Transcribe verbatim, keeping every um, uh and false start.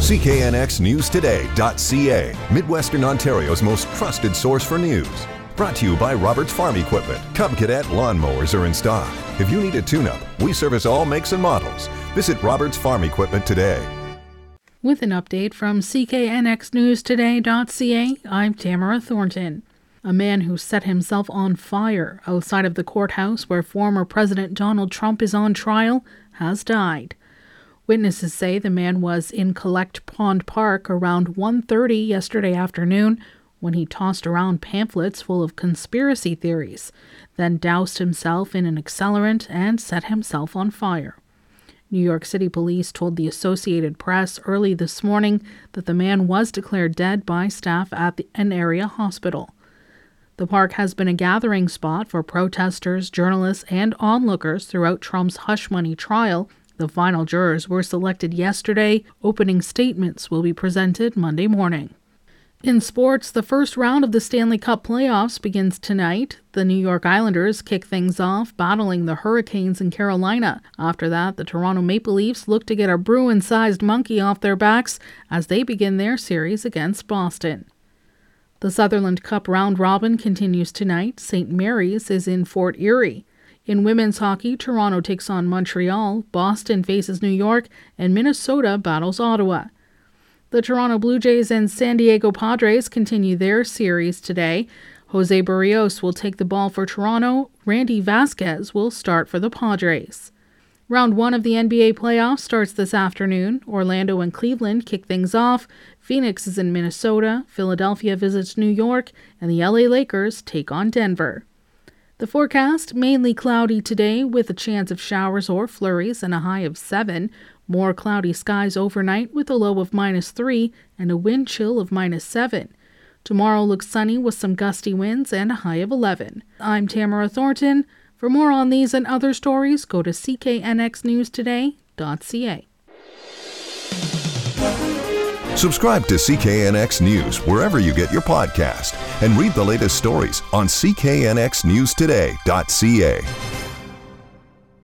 C K N X News Today dot C A, Midwestern Ontario's most trusted source for news. Brought to you by Roberts Farm Equipment. Cub Cadet lawnmowers are in stock. If you need a tune-up, we service all makes and models. Visit Roberts Farm Equipment today. With an update from C K N X News Today dot C A, I'm Tamara Thornton. A man who set himself on fire outside of the courthouse where former President Donald Trump is on trial has died. Witnesses say the man was in Collect Pond Park around one thirty yesterday afternoon when he tossed around pamphlets full of conspiracy theories, then doused himself in an accelerant and set himself on fire. New York City police told the Associated Press early this morning that the man was declared dead by staff at the, an area hospital. The park has been a gathering spot for protesters, journalists, and onlookers throughout Trump's hush money trial. The final jurors were selected yesterday. Opening statements will be presented Monday morning. In sports, the first round of the Stanley Cup playoffs begins tonight. The New York Islanders kick things off, battling the Hurricanes in Carolina. After that, the Toronto Maple Leafs look to get a Bruin-sized monkey off their backs as they begin their series against Boston. The Sutherland Cup round robin continues tonight. Saint Mary's is in Fort Erie. In women's hockey, Toronto takes on Montreal, Boston faces New York, and Minnesota battles Ottawa. The Toronto Blue Jays and San Diego Padres continue their series today. Jose Barrios will take the ball for Toronto. Randy Vasquez will start for the Padres. Round one of the N B A playoffs starts this afternoon. Orlando and Cleveland kick things off. Phoenix is in Minnesota. Philadelphia visits New York, and the L A Lakers take on Denver. The forecast, mainly cloudy today with a chance of showers or flurries and a high of seven. More cloudy skies overnight with a low of minus three and a wind chill of minus seven. Tomorrow looks sunny with some gusty winds and a high of eleven. I'm Tamara Thornton. For more on these and other stories, go to C K N X News Today dot C A. Subscribe to C K N X News wherever you get your podcast and read the latest stories on C K N X News Today dot C A.